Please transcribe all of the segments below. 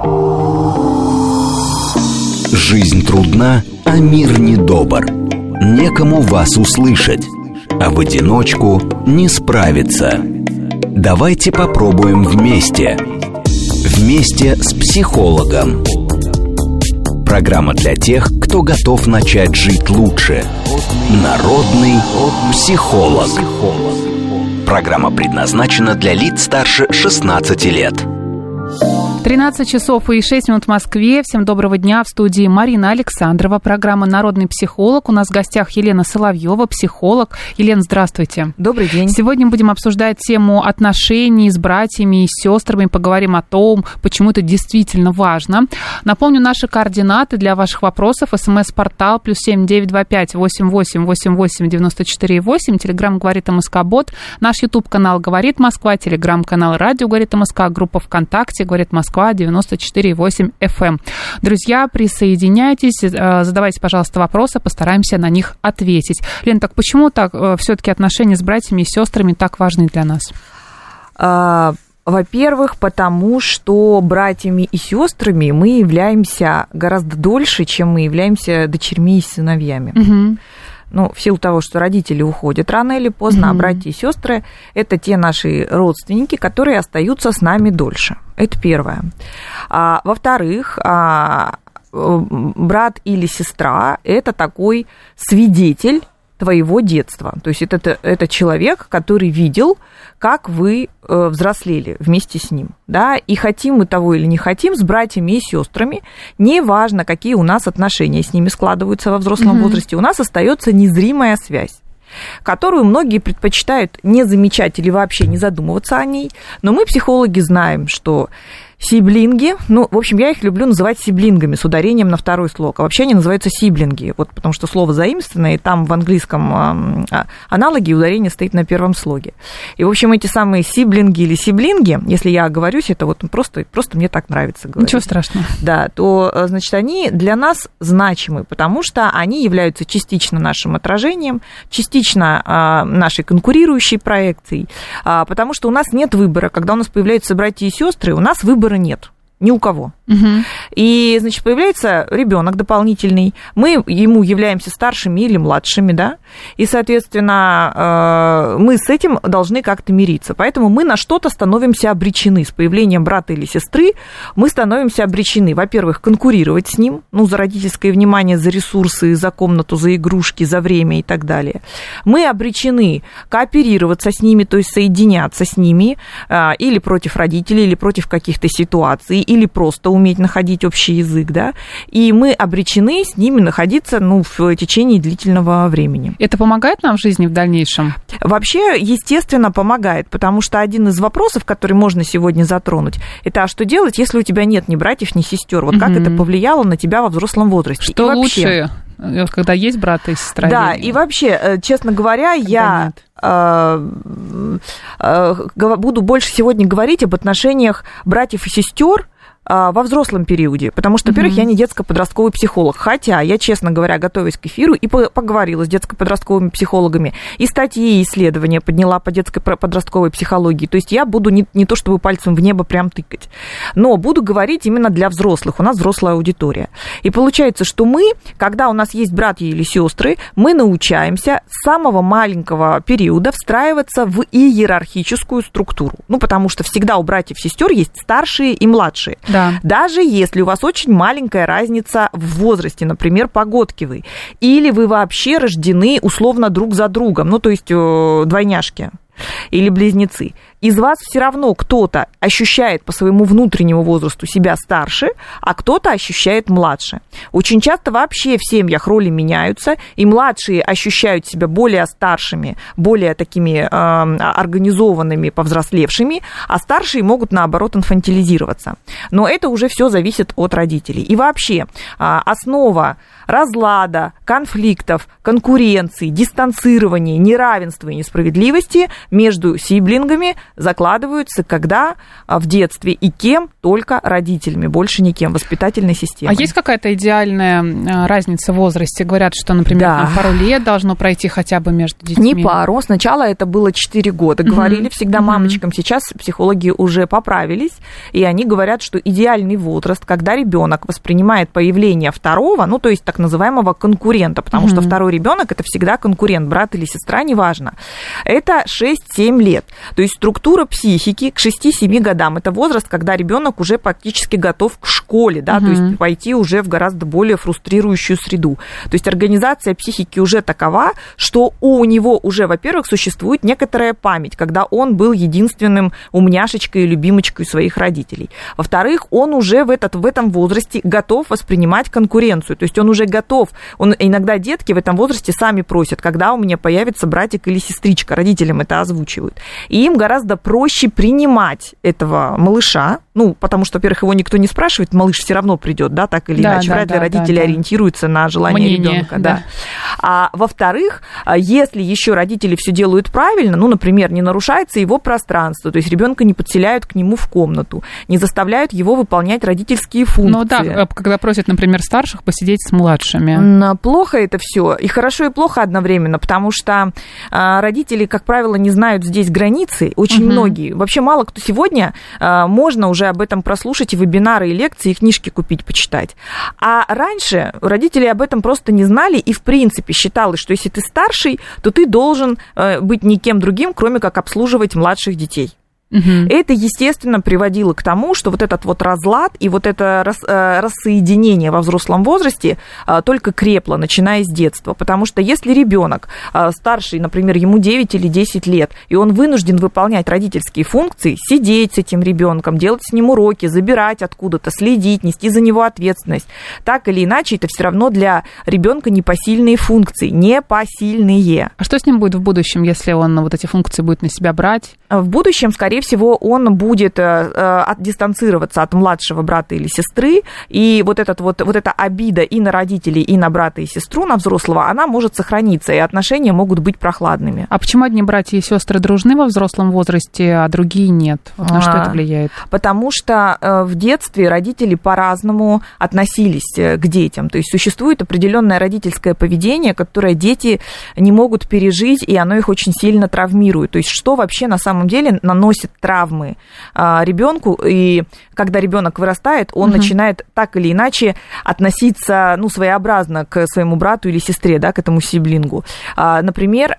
Жизнь трудна, а мир недобр. Некому вас услышать, а в одиночку не справиться. Давайте попробуем вместе. Вместе с психологом. Программа для тех, кто готов начать жить лучше. Народный психолог. Программа предназначена для лиц старше 16 лет. 13 часов и 6 минут в Москве. Всем доброго дня. В студии Марина Александрова. Программа «Народный психолог». У нас в гостях Елена Соловьева, психолог. Елена, здравствуйте. Добрый день. Сегодня будем обсуждать тему отношений с братьями и сестрами. Поговорим о том, почему это действительно важно. Напомню, наши координаты для ваших вопросов. СМС-портал +7 925 88 88 94 8. Телеграм «Говорит МСК-бот». Наш YouTube-канал «Говорит Москва». Телеграм-канал «Радио Говорит МСК». Группа ВКонтакте «Говорит Москва». 94,8 FM. Друзья, присоединяйтесь, задавайте, пожалуйста, вопросы, постараемся на них ответить. Лен, так почему так все-таки отношения с братьями и сестрами так важны для нас? Во-первых, потому что братьями и сестрами мы являемся гораздо дольше, чем мы являемся дочерьми и сыновьями. Угу. Ну, в силу того, что родители уходят рано или поздно, а братья и сестры – это те наши родственники, которые остаются с нами дольше. Это первое. Во-вторых, брат или сестра – это такой свидетель твоего детства. То есть это человек, который видел, как вы взрослели вместе с ним. Да? И хотим мы того или не хотим, с братьями и сестрами, неважно, какие у нас отношения с ними складываются во взрослом возрасте, у нас остается незримая связь, которую многие предпочитают не замечать или вообще не задумываться о ней. Но мы, психологи, знаем, что сиблинги, ну, в общем, я их люблю называть сиблингами с ударением на второй слог, а вообще они называются сиблинги, вот потому что слово заимствованное, и там в английском аналоге ударение стоит на первом слоге. И, в общем, эти самые сиблинги или сиблинги, если я оговорюсь, это вот просто мне так нравится говорить. Ничего страшного. Да, то, значит, они для нас значимы, потому что они являются частично нашим отражением, частично нашей конкурирующей проекцией, потому что у нас нет выбора. Когда у нас появляются братья и сестры, у нас выбора нет. Ни у кого. И, значит, появляется ребенок дополнительный, мы ему являемся старшими или младшими, да, и, соответственно, мы с этим должны как-то мириться. Поэтому мы на что-то становимся обречены. С появлением брата или сестры мы становимся обречены, во-первых, конкурировать с ним, ну, за родительское внимание, за ресурсы, за комнату, за игрушки, за время и так далее. Мы обречены кооперироваться с ними, то есть соединяться с ними или против родителей, или против каких-то ситуаций, или просто уметь находить общий язык, да, и мы обречены с ними находиться, ну, в течение длительного времени. Это помогает нам в жизни в дальнейшем? Вообще, естественно, помогает, потому что один из вопросов, который можно сегодня затронуть, это а что делать, если у тебя нет ни братьев, ни сестер? Вот как это повлияло на тебя во взрослом возрасте? Что лучше, когда есть брат и сестра? Да, и вообще, честно говоря, я буду больше сегодня говорить об отношениях братьев и сестер во взрослом периоде, потому что, во-первых, я не детско-подростковый психолог, хотя я, честно говоря, готовясь к эфиру и поговорила с детско-подростковыми психологами, и статьи, и исследования подняла по детско-подростковой психологии, то есть я буду не то чтобы пальцем в небо прям тыкать, но буду говорить именно для взрослых, у нас взрослая аудитория. И получается, что мы, когда у нас есть братья или сестры, мы научаемся с самого маленького периода встраиваться в иерархическую структуру, ну, потому что всегда у братьев и сестер есть старшие и младшие. Да. Даже если у вас очень маленькая разница в возрасте, например, погодки вы, или вы вообще рождены условно друг за другом, ну, то есть двойняшки или близнецы, из вас все равно кто-то ощущает по своему внутреннему возрасту себя старше, а кто-то ощущает младше. Очень часто вообще в семьях роли меняются, и младшие ощущают себя более старшими, более такими организованными, повзрослевшими, а старшие могут, наоборот, инфантилизироваться. Но это уже все зависит от родителей. И вообще основа разлада, конфликтов, конкуренции, дистанцирования, неравенства и несправедливости между сиблингами закладываются когда в детстве и кем? Только родителями, больше никем, воспитательной системой. А есть какая-то идеальная разница в возрасте? Говорят, что, например, там пару лет должно пройти хотя бы между детьми. Не пару. Сначала это было 4 года. Говорили всегда мамочкам. Сейчас психологи уже поправились, и они говорят, что идеальный возраст, когда ребенок воспринимает появление второго, ну, то есть так называемого конкурента, потому что второй ребенок это всегда конкурент, брат или сестра, неважно. Это 6-7 лет. То есть структура психики к 6-7 годам. Это возраст, когда ребенок уже практически готов к школе, да, то есть пойти уже в гораздо более фрустрирующую среду. То есть организация психики уже такова, что у него уже, во-первых, существует некоторая память, когда он был единственным умняшечкой и любимочкой своих родителей. Во-вторых, он уже в этом возрасте готов воспринимать конкуренцию. То есть он уже готов. Иногда детки в этом возрасте сами просят, когда у меня появится братик или сестричка. Родителям это озвучивают. И им гораздо проще принимать этого малыша, ну, потому что, во-первых, его никто не спрашивает, малыш все равно придет, да, так или иначе. Вряд ли родители ориентируются на желание ребенка. Да. А во-вторых, если еще родители все делают правильно, ну, например, не нарушается его пространство, то есть ребенка не подселяют к нему в комнату, не заставляют его выполнять родительские функции. Ну да, когда просят, например, старших посидеть с младшими. Плохо это все, и хорошо, и плохо одновременно, потому что родители, как правило, не знают здесь границы, очень многие. Вообще мало кто сегодня, можно уже об этом прослушать и вебинары, и лекции, и книжки купить, почитать. А раньше родители об этом просто не знали, и в принципе считалось, что если ты старший, то ты должен быть никем другим, кроме как обслуживать младших детей. Это, естественно, приводило к тому, что вот этот вот разлад и вот это рассоединение во взрослом возрасте только крепло, начиная с детства. Потому что если ребенок старший, например, ему 9 или 10 лет, и он вынужден выполнять родительские функции, сидеть с этим ребенком, делать с ним уроки, забирать откуда-то, следить, нести за него ответственность, так или иначе, это все равно для ребенка непосильные функции, непосильные. А что с ним будет в будущем, если он вот эти функции будет на себя брать? В будущем, скорее всего, он будет дистанцироваться от младшего брата или сестры, и вот эта обида и на родителей, и на брата и сестру, на взрослого, она может сохраниться, и отношения могут быть прохладными. А почему одни братья и сестры дружны во взрослом возрасте, а другие нет? Вот на что это влияет? Потому что в детстве родители по-разному относились к детям, то есть существует определенное родительское поведение, которое дети не могут пережить, и оно их очень сильно травмирует. То есть что вообще на самом деле наносит травмы ребенку, и когда ребенок вырастает, он начинает так или иначе относиться, ну, своеобразно к своему брату или сестре, да, к этому сиблингу. Например,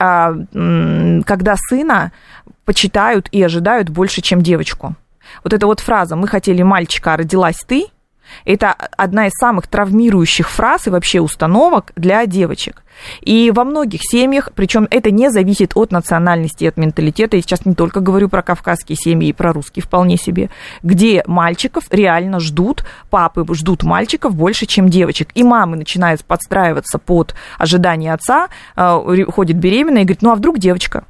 когда сына почитают и ожидают больше, чем девочку. Вот эта вот фраза «мы хотели мальчика, а родилась ты», это одна из самых травмирующих фраз и вообще установок для девочек. И во многих семьях, причем это не зависит от национальности и от менталитета, я сейчас не только говорю про кавказские семьи и про русские вполне себе, где мальчиков реально ждут, папы ждут мальчиков больше, чем девочек. И мамы начинают подстраиваться под ожидания отца, ходит беременная и говорит, ну а вдруг девочка,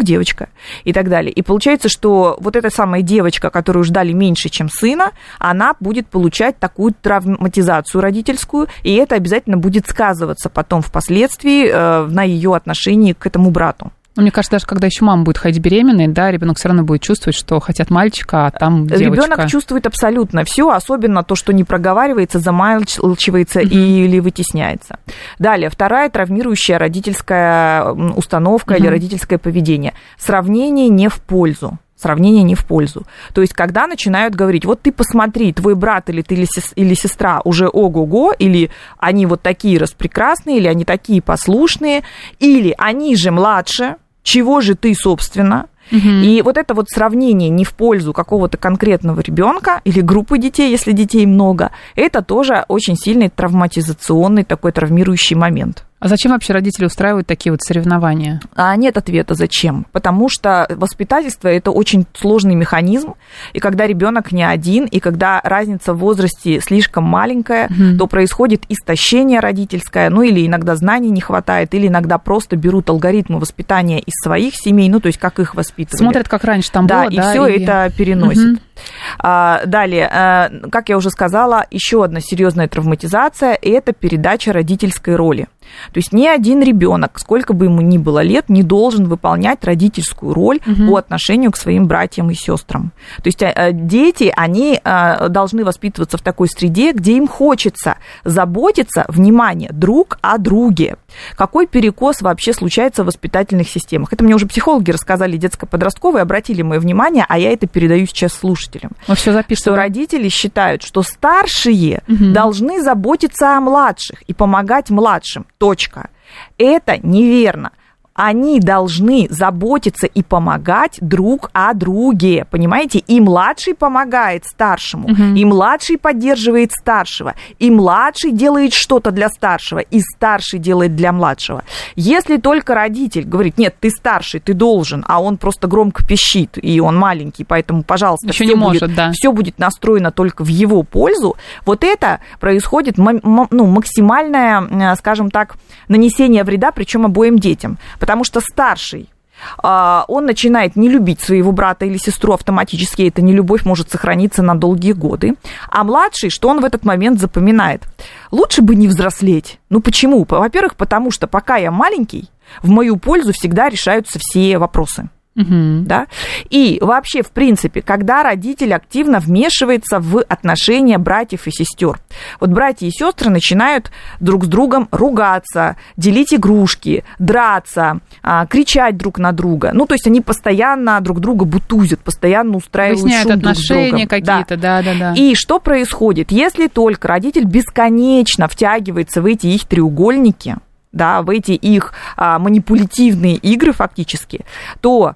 и так далее. И получается, что вот эта самая девочка, которую ждали меньше, чем сына, она будет получать такую травматизацию родительскую, и это обязательно будет сказываться потом впоследствии на ее отношении к этому брату. Мне кажется, даже когда еще мама будет ходить беременной, да, ребенок все равно будет чувствовать, что хотят мальчика, а там девочка. Ребенок чувствует абсолютно все, особенно то, что не проговаривается, замалчивается или вытесняется. Далее, вторая травмирующая родительская установка или родительское поведение. Сравнение не в пользу. То есть, когда начинают говорить, вот ты посмотри, твой брат или ты или сестра уже ого-го, или они вот такие распрекрасные, или они такие послушные, или они же младше, чего же ты, собственно? И вот это вот сравнение не в пользу какого-то конкретного ребенка или группы детей, если детей много, это тоже очень сильный травматизационный такой травмирующий момент. А зачем вообще родители устраивают такие вот соревнования? Нет ответа, зачем. Потому что воспитательство – это очень сложный механизм, и когда ребенок не один, и когда разница в возрасте слишком маленькая, то происходит истощение родительское, ну или иногда знаний не хватает, или иногда просто берут алгоритмы воспитания из своих семей, ну то есть как их воспитывали. Смотрят, как раньше там было, да, и все это переносит. Далее, как я уже сказала, еще одна серьезная травматизация – это передача родительской роли. То есть ни один ребенок, сколько бы ему ни было лет, не должен выполнять родительскую роль по отношению к своим братьям и сестрам. То есть дети, они должны воспитываться в такой среде, где им хочется заботиться, внимание, друг о друге. Какой перекос вообще случается в воспитательных системах? Это мне уже психологи рассказали, детско-подростковые, обратили мое внимание, а я это передаю сейчас слушателям. Мы все записываем. Что родители считают, что старшие должны заботиться о младших и помогать младшим. Точка. Это неверно. Они должны заботиться и помогать друг о друге, понимаете? И младший помогает старшему, и младший поддерживает старшего, и младший делает что-то для старшего, и старший делает для младшего. Если только родитель говорит, нет, ты старший, ты должен, а он просто громко пищит, и он маленький, поэтому, пожалуйста, все будет настроено только в его пользу, вот это происходит максимальное, скажем так, нанесение вреда, причем обоим детям. Потому что старший, он начинает не любить своего брата или сестру автоматически, эта нелюбовь может сохраниться на долгие годы. А младший, что он в этот момент запоминает? Лучше бы не взрослеть. Ну почему? Во-первых, потому что пока я маленький, в мою пользу всегда решаются все вопросы. Да? И вообще, в принципе, когда родитель активно вмешивается в отношения братьев и сестер. Вот братья и сестры начинают друг с другом ругаться, делить игрушки, драться, кричать друг на друга. Ну, то есть они постоянно друг друга бутузят, постоянно устраивают выясняют шум друг с другом. отношения какие-то, да. И что происходит? Если только родитель бесконечно втягивается в эти их треугольники, да, в эти их манипулятивные игры фактически, то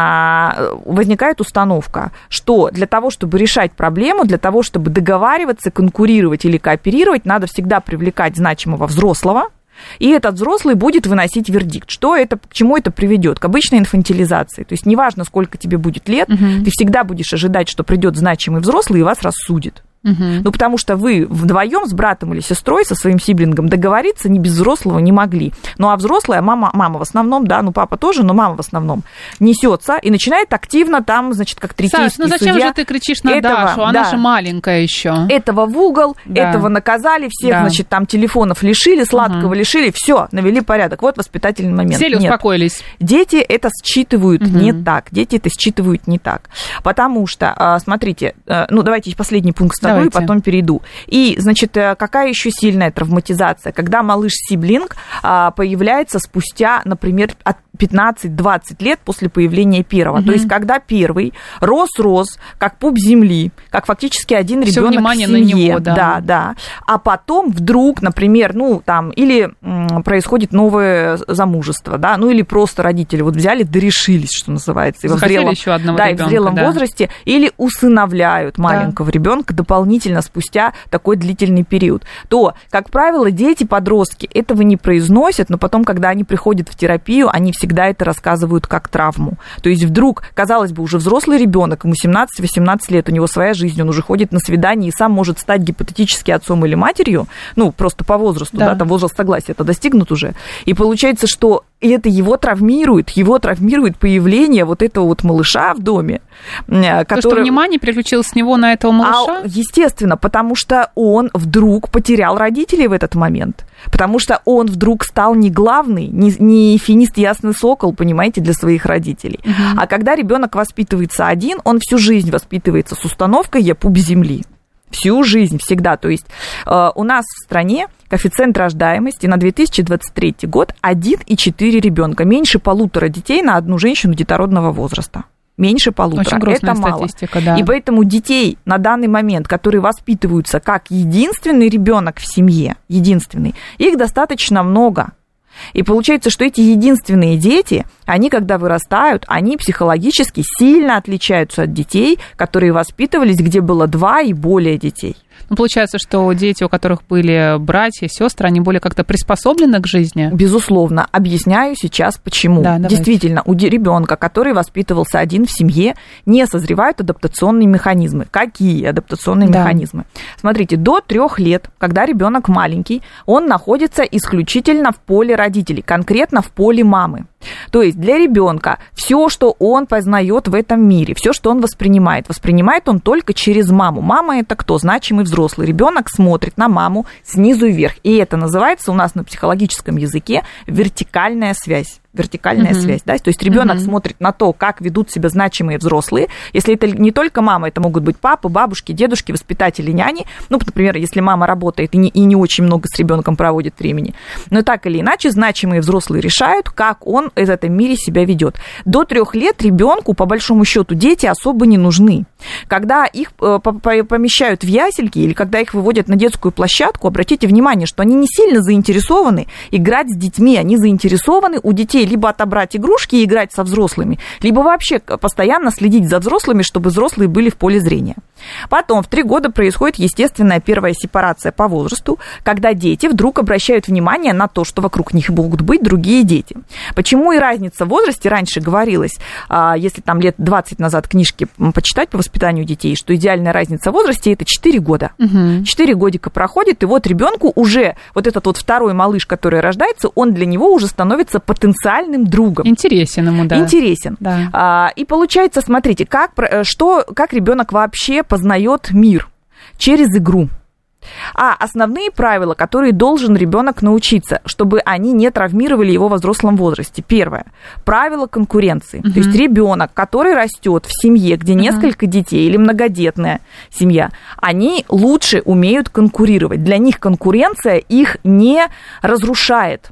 возникает установка, что для того, чтобы решать проблему, для того, чтобы договариваться, конкурировать или кооперировать, надо всегда привлекать значимого взрослого, и этот взрослый будет выносить вердикт. Что это, к чему это приведет? К обычной инфантилизации. То есть неважно, сколько тебе будет лет, ты всегда будешь ожидать, что придет значимый взрослый и вас рассудит. Ну, потому что вы вдвоем с братом или сестрой, со своим сиблингом договориться не без взрослого не могли. Ну, а взрослая, мама в основном, да, ну, папа тоже, но мама в основном, несется и начинает активно там, значит, как третейский судья. Саш, ну зачем же ты кричишь на Дашу? Она же маленькая еще. Этого в угол, этого наказали, всех, значит, там телефонов лишили, сладкого лишили, все, навели порядок. Вот воспитательный момент. Сели, успокоились. Дети это считывают не так. Дети это считывают не так. Потому что, смотрите, ну, давайте последний пункт ставим. И потом перейду. И, значит, какая еще сильная травматизация? Когда малыш-сиблинг появляется спустя, например, от 15-20 лет после появления первого. То есть, когда первый рос, как пуп земли, как фактически один ребенок в семье. На него, да. А потом вдруг, например, ну, там, или происходит новое замужество, да, ну, или просто родители вот взяли, дорешились, что называется. И еще одного ребенка, и в зрелом возрасте, или усыновляют маленького ребенка дополнительно спустя такой длительный период. То, как правило, дети-подростки этого не произносят, но потом, когда они приходят в терапию, они всегда это рассказывают как травму. То есть вдруг, казалось бы, уже взрослый ребенок, ему 17-18 лет, у него своя жизнь, он уже ходит на свидание и сам может стать гипотетически отцом или матерью, ну, просто по возрасту, да, там возраст согласия, это достигнут уже. И получается, что это его травмирует появление вот этого вот малыша в доме. То, что внимание переключилось с него на этого малыша? Естественно, потому что он вдруг потерял родителей в этот момент. Потому что он вдруг стал не главный, не финист ясный сокол, понимаете, для своих родителей. А когда ребенок воспитывается один, он всю жизнь воспитывается с установкой «я пуп земли». Всю жизнь, всегда. То есть у нас в стране коэффициент рождаемости на 2023 год 1,4 ребенка. Меньше 1,5 детей на одну женщину детородного возраста. Меньше 1,5. Очень грустная статистика, да. И поэтому детей на данный момент, которые воспитываются как единственный ребенок в семье, единственный, их достаточно много. И получается, что эти единственные дети, они, когда вырастают, они психологически сильно отличаются от детей, которые воспитывались, где было 2 и более детей. Ну, получается, что дети, у которых были братья, сестры, они более как-то приспособлены к жизни? Безусловно. Объясняю сейчас, почему. Да, действительно, у ребенка, который воспитывался один в семье, не созревают адаптационные механизмы. Какие адаптационные механизмы? Смотрите, до 3 лет, когда ребенок маленький, он находится исключительно в поле родителей, конкретно в поле мамы. То есть для ребенка все, что он познает в этом мире, все, что он воспринимает он только через маму. Мама — это кто? Значимый взрослый. Ребенок смотрит на маму снизу вверх. И это называется у нас на психологическом языке вертикальная связь. Вертикальная связь, да, то есть ребенок смотрит на то, как ведут себя значимые взрослые. Если это не только мама, это могут быть папы, бабушки, дедушки, воспитатели, няни. Ну, например, если мама работает и не очень много с ребенком проводит времени. Но так или иначе, значимые взрослые решают, как он в этом мире себя ведет. До 3 лет ребенку, по большому счету, дети особо не нужны. Когда их помещают в ясельки или когда их выводят на детскую площадку, обратите внимание, что они не сильно заинтересованы играть с детьми, они заинтересованы у детей либо отобрать игрушки и играть со взрослыми, либо вообще постоянно следить за взрослыми, чтобы взрослые были в поле зрения. Потом в 3 года происходит естественная первая сепарация по возрасту, когда дети вдруг обращают внимание на то, что вокруг них могут быть другие дети. Почему и разница в возрасте, раньше говорилось, если там лет 20 назад книжки почитать по воспитанию детей, что идеальная разница в возрасте — это 4 года. 4 годика проходит, и вот ребенку уже вот этот вот второй малыш, который рождается, он для него уже становится потенциальным другом. Интересен ему, да. Интересен. Да. И получается, смотрите, как ребенок вообще познает мир через игру. Основные правила, которые должен ребенок научиться, чтобы они не травмировали его во взрослом возрасте. Первое. Правило конкуренции. То есть ребенок, который растет в семье, где несколько детей или многодетная семья, они лучше умеют конкурировать. Для них конкуренция их не разрушает.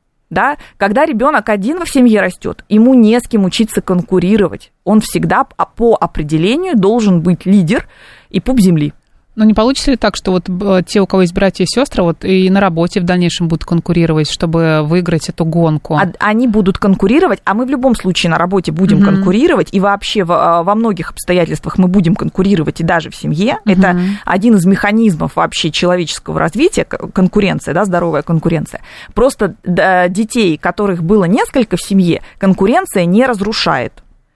Да? Когда ребенок один в семье растет, ему не с кем учиться конкурировать. Он всегда по определению должен быть лидер и пуп земли. Но не получится ли так, что вот те, у кого есть братья и сестры, вот и на работе в дальнейшем будут конкурировать, чтобы выиграть эту гонку? Они будут конкурировать, а мы в любом случае на работе будем конкурировать, и вообще во многих обстоятельствах мы будем конкурировать, и даже в семье. Это один из механизмов вообще человеческого развития, конкуренция, да, здоровая конкуренция. Просто детей, которых было несколько в семье, конкуренция не разрушает.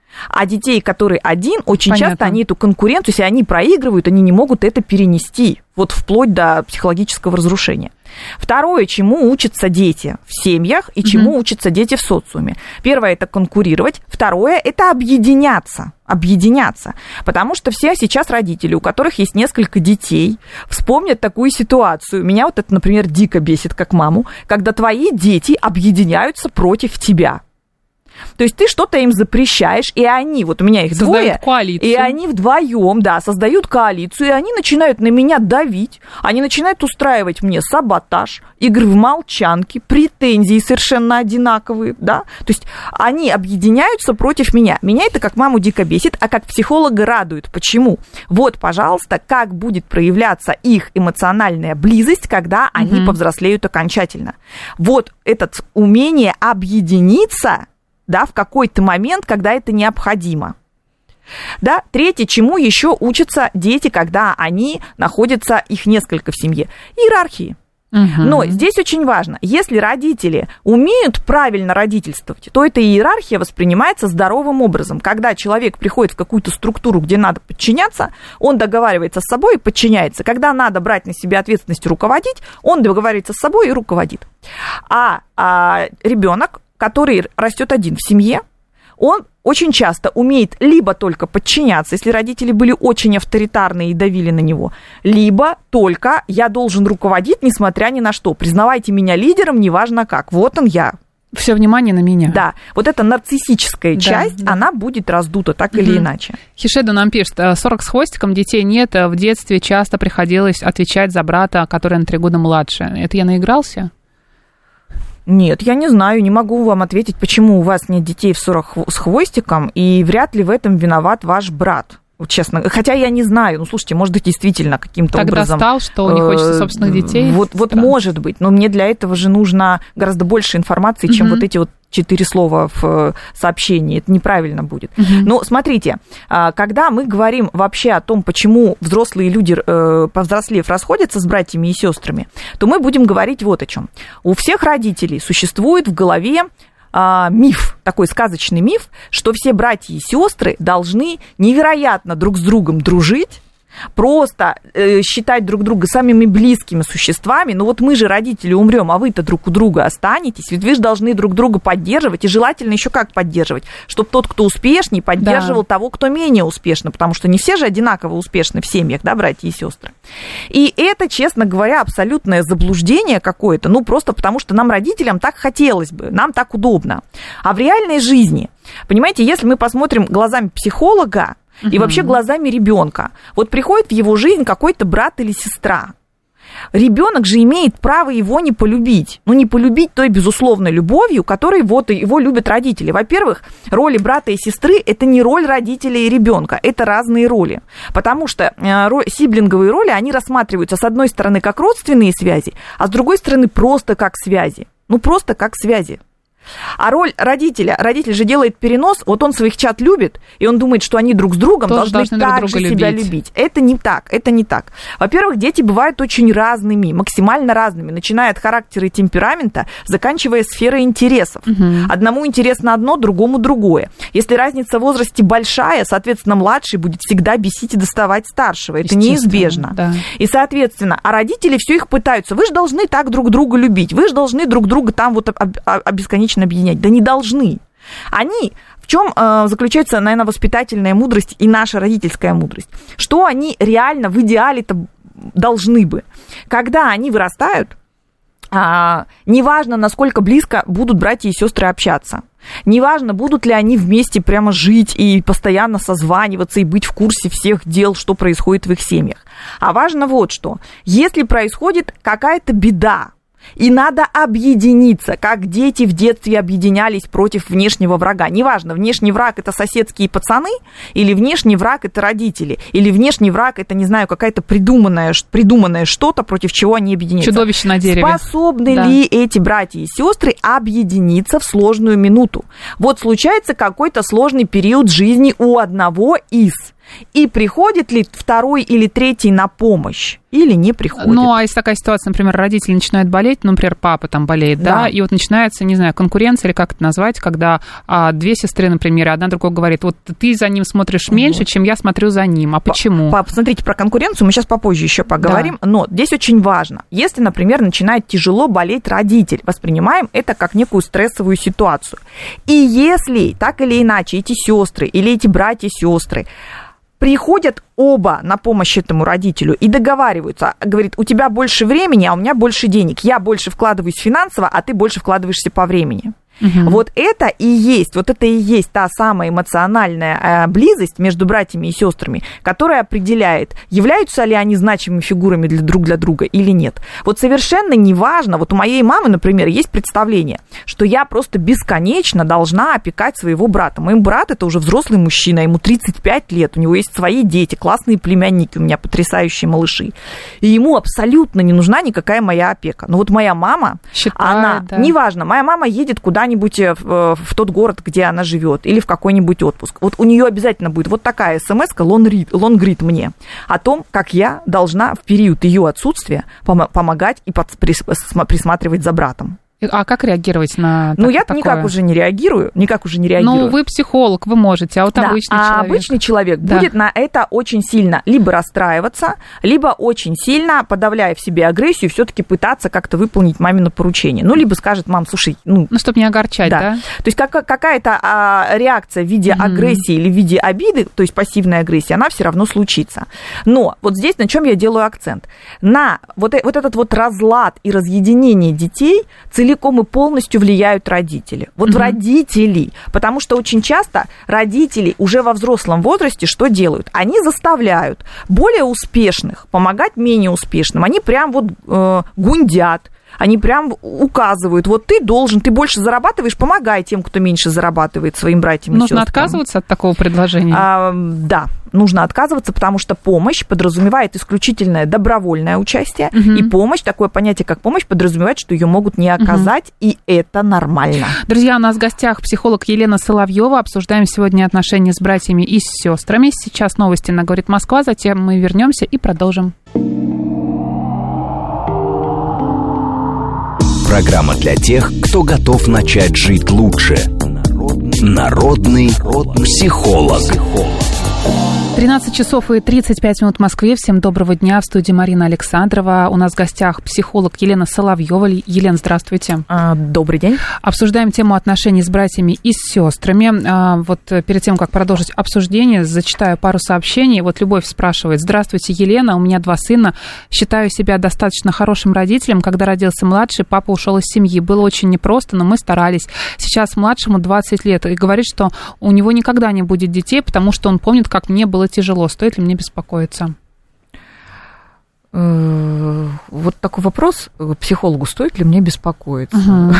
А детей, которые один, очень часто они эту конкуренцию, если они проигрывают, они не могут это перенести, вот вплоть до психологического разрушения. Второе, чему учатся дети в семьях и чему учатся дети в социуме. Первое – это конкурировать. Второе – это объединяться. Потому что все сейчас родители, у которых есть несколько детей, вспомнят такую ситуацию. Меня вот это, например, дико бесит как маму, когда твои дети объединяются против тебя. То есть ты что-то им запрещаешь, и они, вот у меня их двое, и они вдвоем, да, создают коалицию, и они начинают на меня давить, они начинают устраивать мне саботаж, игры в молчанки, претензии совершенно одинаковые, да, то есть они объединяются против меня. Меня это как маму дико бесит, а как психолога радует. Почему? Вот, пожалуйста, как будет проявляться их эмоциональная близость, когда они повзрослеют окончательно. Вот это умение объединиться, да, в какой-то момент, когда это необходимо. Да? Третье, чему еще учатся дети, когда они находятся, их несколько в семье? Иерархии. Но здесь очень важно, если родители умеют правильно родительствовать, то эта иерархия воспринимается здоровым образом. Когда человек приходит в какую-то структуру, где надо подчиняться, он договаривается с собой и подчиняется. Когда надо брать на себя ответственность и руководить, он договаривается с собой и руководит. А ребенок, который растет один в семье, он очень часто умеет либо только подчиняться, если родители были очень авторитарны и давили на него, либо только я должен руководить, несмотря ни на что. Признавайте меня лидером, неважно как. Вот он я. Все внимание на меня. Да, вот эта нарциссическая часть, она будет раздута так или иначе. Хишеда нам пишет, 40 с хвостиком, детей нет, в детстве часто приходилось отвечать за брата, который на 3 года младше. Это я наигрался? Нет, я не знаю, не могу вам ответить, почему у вас нет детей в 40 с хвостиком, и вряд ли в этом виноват ваш брат. Вот честно, хотя я не знаю, ну, слушайте, может быть, действительно каким-то образом... Так достал, что не хочется собственных детей? Вот может быть, но мне для этого же нужно гораздо больше информации, чем вот эти вот 4 слова в сообщении. Это неправильно будет. Но смотрите, когда мы говорим вообще о том, почему взрослые люди, повзрослев, расходятся с братьями и сестрами, то мы будем говорить вот о чем. У всех родителей существует в голове миф, такой сказочный миф, что все братья и сестры должны невероятно друг с другом дружить, просто считать друг друга самыми близкими существами, ну вот мы же, родители, умрем, а вы-то друг у друга останетесь, ведь вы же должны друг друга поддерживать, и желательно еще как поддерживать, чтобы тот, кто успешней, поддерживал того, кто менее успешный, потому что не все же одинаково успешны в семьях, да, братья и сестры. И это, честно говоря, абсолютное заблуждение какое-то, ну просто потому что нам, родителям, так хотелось бы, нам так удобно. А в реальной жизни, понимаете, если мы посмотрим глазами психолога, и вообще глазами ребенка. Вот приходит в его жизнь какой-то брат или сестра. Ребенок же имеет право его не полюбить. Ну, не полюбить той безусловной любовью, которой вот его любят родители. Во-первых, роли брата и сестры – это не роль родителей и ребенка, это разные роли. Потому что сиблинговые роли, они рассматриваются, с одной стороны, как родственные связи, а с другой стороны, просто как связи. Ну, просто как связи. А роль родителя, родитель же делает перенос, вот он своих чад любит, и он думает, что они друг с другом должны так же себя любить. Это не так, это не так. Во-первых, дети бывают очень разными, максимально разными, начиная от характера и темперамента, заканчивая сферой интересов. Одному интересно одно, другому другое. Если разница в возрасте большая, соответственно, младший будет всегда бесить и доставать старшего. Это неизбежно. Да. И, соответственно, а родители все их пытаются. Вы же должны так друг друга любить, вы же должны друг друга там вот бесконечно объединять. Да не должны. Они, в чем заключается, наверное, воспитательная мудрость и наша родительская мудрость? Что они реально в идеале-то должны бы? Когда они вырастают, неважно, насколько близко будут братья и сестры общаться, неважно, будут ли они вместе прямо жить и постоянно созваниваться и быть в курсе всех дел, что происходит в их семьях. А важно вот что. Если происходит какая-то беда, и надо объединиться, как дети в детстве объединялись против внешнего врага. Неважно, внешний враг – это соседские пацаны, или внешний враг – это родители, или внешний враг – это, не знаю, какая-то придуманное что-то, против чего они объединяются. Чудовище на дереве. Способны ли эти братья и сестры объединиться в сложную минуту? Вот случается какой-то сложный период жизни у одного из. И приходит ли второй или третий на помощь, или не приходит? Ну, а если такая ситуация, например, родители начинают болеть, например, папа там болеет, да, и вот начинается, не знаю, конкуренция, или как это назвать, когда две сестры, например, одна другой говорит, вот ты за ним смотришь меньше, чем я смотрю за ним, а почему? Посмотрите, про конкуренцию мы сейчас попозже еще поговорим, но здесь очень важно, если, например, начинает тяжело болеть родитель, воспринимаем это как некую стрессовую ситуацию. И если так или иначе эти сестры или эти братья-сестры приходят оба на помощь этому родителю и договариваются, говорит, у тебя больше времени, а у меня больше денег, я больше вкладываюсь финансово, а ты больше вкладываешься по времени. Вот это и есть та самая эмоциональная близость между братьями и сестрами, которая определяет, являются ли они значимыми фигурами друг для друга или нет. Вот совершенно неважно, вот у моей мамы, например, есть представление, что я просто бесконечно должна опекать своего брата. Мой брат это уже взрослый мужчина, ему 35 лет, у него есть свои дети, классные племянники, у меня потрясающие малыши, и ему абсолютно не нужна никакая моя опека. Но вот моя мама, неважно, моя мама едет куда-нибудь в тот город, где она живет, или в какой-нибудь отпуск. Вот у нее обязательно будет вот такая смс-ка, лонгрид мне, о том, как я должна в период ее отсутствия помогать и присматривать за братом. А как реагировать на такое? Ну, я никак уже не реагирую. Ну, вы психолог, вы можете, а вот обычный человек. А обычный человек будет на это очень сильно либо расстраиваться, либо очень сильно, подавляя в себе агрессию, все-таки пытаться как-то выполнить мамино поручение. Ну, либо скажет, мам, слушай, чтобы не огорчать, да? То есть какая-то реакция в виде агрессии или в виде обиды, то есть пассивная агрессия, она все равно случится. Но вот здесь на чем я делаю акцент? На вот этот вот разлад и разъединение детей целиком и полностью влияют родители. Вот родители. Потому что очень часто родители уже во взрослом возрасте что делают? Они заставляют более успешных помогать менее успешным. Они прям вот гундят. Они прям указывают, вот ты больше зарабатываешь, помогай тем, кто меньше зарабатывает, своим братьям и сестрам. Нужно отказываться от такого предложения? Да, нужно отказываться, потому что помощь подразумевает исключительное добровольное участие, и помощь, такое понятие, как помощь, подразумевает, что ее могут не оказать, и это нормально. Друзья, у нас в гостях психолог Елена Соловьева. Обсуждаем сегодня отношения с братьями и с сестрами. Сейчас новости на «Говорит Москва», затем мы вернемся и продолжим. Программа для тех, кто готов начать жить лучше. Народный психолог. 13 часов и 35 минут в Москве. Всем доброго дня. В студии Марина Александрова. У нас в гостях психолог Елена Соловьева. Елена, здравствуйте. Добрый день. Обсуждаем тему отношений с братьями и с сестрами. Вот перед тем, как продолжить обсуждение, зачитаю пару сообщений. Вот Любовь спрашивает. Здравствуйте, Елена. У меня 2 сына. Считаю себя достаточно хорошим родителем. Когда родился младший, папа ушел из семьи. Было очень непросто, но мы старались. Сейчас младшему 20 лет. И говорит, что у него никогда не будет детей, потому что он помнит, как мне было тяжело. Стоит ли мне беспокоиться? Вот такой вопрос к психологу. Стоит ли мне беспокоиться?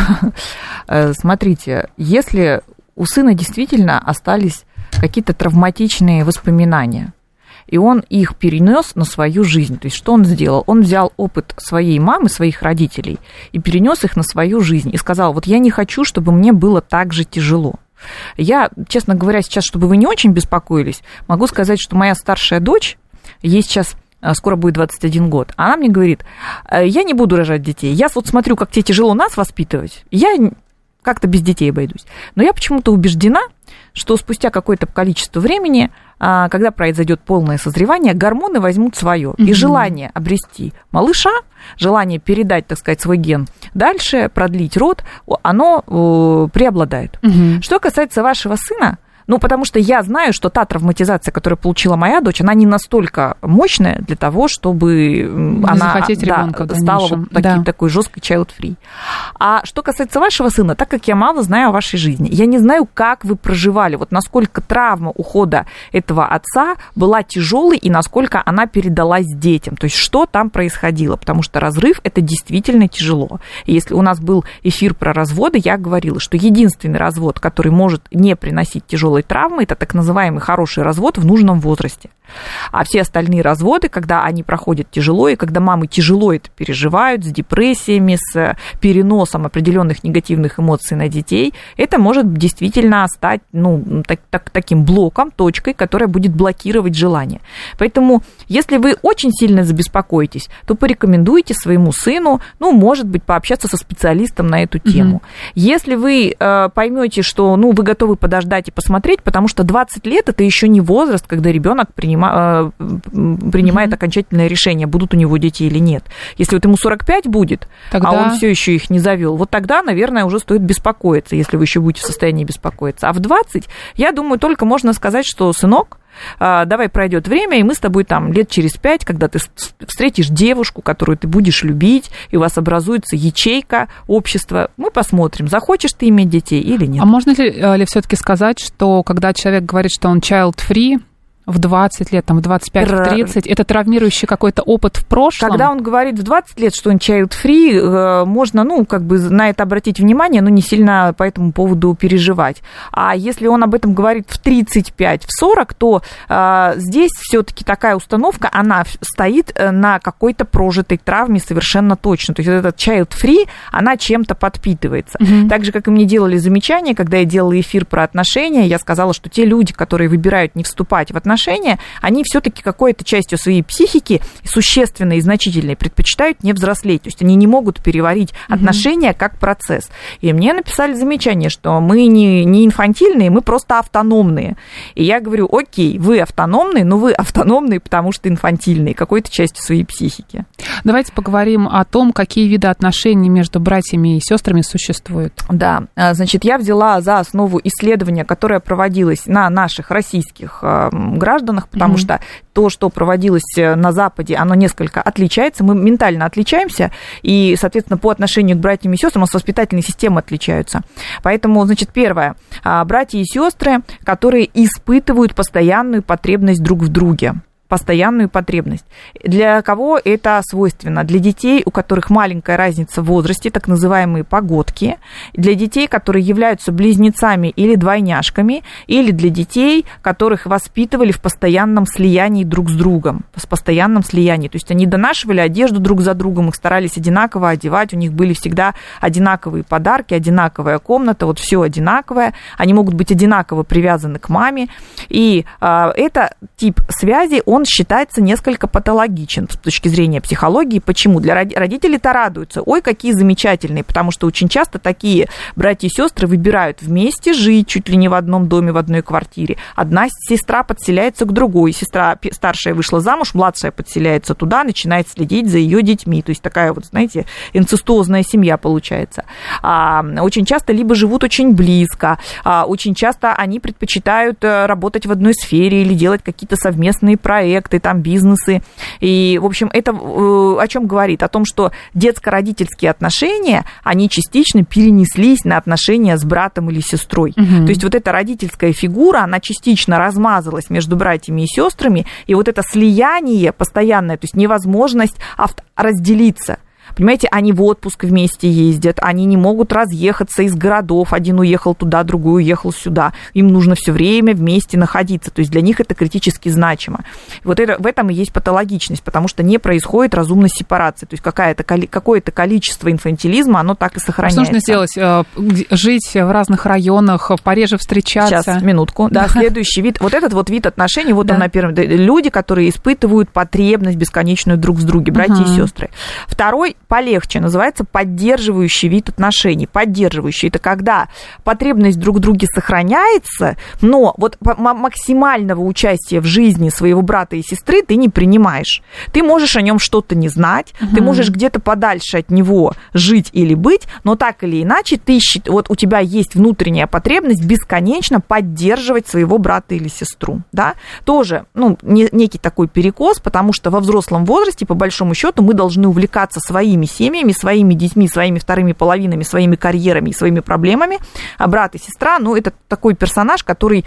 Смотрите, если у сына действительно остались какие-то травматичные воспоминания, и он их перенес на свою жизнь, то есть что он сделал? Он взял опыт своей мамы, своих родителей, и перенес их на свою жизнь, и сказал, вот я не хочу, чтобы мне было так же тяжело. Я, честно говоря, сейчас, чтобы вы не очень беспокоились, могу сказать, что моя старшая дочь, ей сейчас скоро будет 21 год, она мне говорит, я не буду рожать детей, я вот смотрю, как тебе тяжело нас воспитывать, я как-то без детей обойдусь. Но я почему-то убеждена, что спустя какое-то количество времени, когда произойдет полное созревание, гормоны возьмут свое. И желание обрести малыша, желание передать, так сказать, свой ген дальше, продлить род, оно преобладает. Что касается вашего сына, ну, потому что я знаю, что та травматизация, которую получила моя дочь, она не настолько мощная для того, чтобы она стала вот такой жесткой child-free. А что касается вашего сына, так как я мало знаю о вашей жизни, я не знаю, как вы проживали, вот насколько травма ухода этого отца была тяжелой и насколько она передалась детям, то есть что там происходило, потому что разрыв – это действительно тяжело. И если у нас был эфир про разводы, я говорила, что единственный развод, который может не приносить тяжелой травмы, это так называемый хороший развод в нужном возрасте. А все остальные разводы, когда они проходят тяжело, и когда мамы тяжело это переживают, с депрессиями, с переносом определенных негативных эмоций на детей, это может действительно стать таким блоком, точкой, которая будет блокировать желание. Поэтому, если вы очень сильно забеспокоитесь, то порекомендуйте своему сыну, может быть, пообщаться со специалистом на эту тему. Если вы поймете, что вы готовы подождать и посмотреть, потому что 20 лет это еще не возраст, когда ребенок принимает окончательное решение, будут у него дети или нет. Если вот ему 45 будет, тогда... а он все еще их не завел, вот тогда, наверное, уже стоит беспокоиться, если вы еще будете в состоянии беспокоиться. А в 20, я думаю, только можно сказать, что, сынок, давай пройдет время, и мы с тобой там лет через 5, когда ты встретишь девушку, которую ты будешь любить, и у вас образуется ячейка общества, мы посмотрим, захочешь ты иметь детей или нет. А можно ли все-таки сказать, что когда человек говорит, что он child-free, в 20 лет, в 25, в 30, это травмирующий какой-то опыт в прошлом? Когда он говорит в 20 лет, что он child-free, можно, на это обратить внимание, но не сильно по этому поводу переживать. А если он об этом говорит в 35, в 40, то здесь все-таки такая установка, она стоит на какой-то прожитой травме совершенно точно. То есть этот child-free, она чем-то подпитывается. Так же, как и мне делали замечания, когда я делала эфир про отношения, я сказала, что те люди, которые выбирают не вступать в отношения, они все-таки какой-то частью своей психики существенной и значительной предпочитают не взрослеть. То есть они не могут переварить отношения как процесс. И мне написали замечание, что мы не инфантильные, мы просто автономные. И я говорю, окей, вы автономные, но вы автономные, потому что инфантильные, какой-то частью своей психики. Давайте поговорим о том, какие виды отношений между братьями и сестрами существуют. Да, значит, я взяла за основу исследование, которое проводилось на наших российских гражданах, потому что то, что проводилось на Западе, оно несколько отличается, мы ментально отличаемся, и, соответственно, по отношению к братьям и сестрам у нас воспитательные системы отличаются. Поэтому, значит, первое, братья и сестры, которые испытывают постоянную потребность друг в друге. Постоянную потребность. Для кого это свойственно? Для детей, у которых маленькая разница в возрасте, так называемые погодки, для детей, которые являются близнецами или двойняшками, или для детей, которых воспитывали в постоянном слиянии друг с другом, в постоянном слиянии. То есть они донашивали одежду друг за другом, их старались одинаково одевать, у них были всегда одинаковые подарки, одинаковая комната, вот все одинаковое, они могут быть одинаково привязаны к маме, и это тип связи, он он считается несколько патологичен с точки зрения психологии. Почему? Для родителей-то радуются. Ой, какие замечательные, потому что очень часто такие братья и сестры выбирают вместе жить, чуть ли не в одном доме, в одной квартире. Одна сестра подселяется к другой. Сестра старшая вышла замуж, младшая подселяется туда, начинает следить за ее детьми. То есть такая вот, знаете, инцестуозная семья получается. Очень часто либо живут очень близко, очень часто они предпочитают работать в одной сфере или делать какие-то совместные проекты, там, бизнесы. И, в общем, это о чем говорит? О том, что детско-родительские отношения, они частично перенеслись на отношения с братом или сестрой. То есть вот эта родительская фигура, она частично размазалась между братьями и сестрами, и вот это слияние постоянное, то есть невозможность разделиться. Понимаете, они в отпуск вместе ездят, они не могут разъехаться из городов, один уехал туда, другой уехал сюда, им нужно все время вместе находиться, то есть для них это критически значимо. Вот это, в этом и есть патологичность, потому что не происходит разумной сепарации, то есть какое-то количество инфантилизма, оно так и сохраняется. Что нужно сделать? Жить в разных районах, пореже встречаться? Сейчас, минутку. Да, следующий вид, вот этот вот вид отношений, вот он на первом, люди, которые испытывают потребность бесконечную друг с другом, братья и сестры. Второй полегче, называется поддерживающий вид отношений. Поддерживающий – это когда потребность друг в друге сохраняется, но вот максимального участия в жизни своего брата и сестры ты не принимаешь. Ты можешь о нем что-то не знать, ты можешь где-то подальше от него жить или быть, но так или иначе вот у тебя есть внутренняя потребность бесконечно поддерживать своего брата или сестру. Да? Тоже некий такой перекос, потому что во взрослом возрасте, по большому счету, мы должны увлекаться своими семьями, своими детьми, своими вторыми половинами, своими карьерами и своими проблемами. А брат и сестра, это такой персонаж, который